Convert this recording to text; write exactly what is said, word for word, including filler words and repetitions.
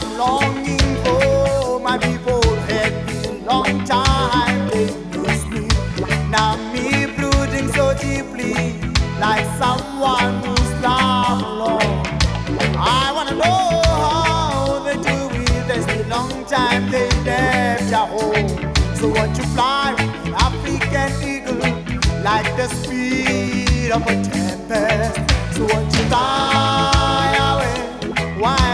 I'm longing for. My people had been long time they miss me. Now me brooding so deeply, like someone who's long alone. I wanna know how they do it. There's a long time they left their home. So won't you fly with an African eagle, like the speed of a tempest? So won't you fly away? Why?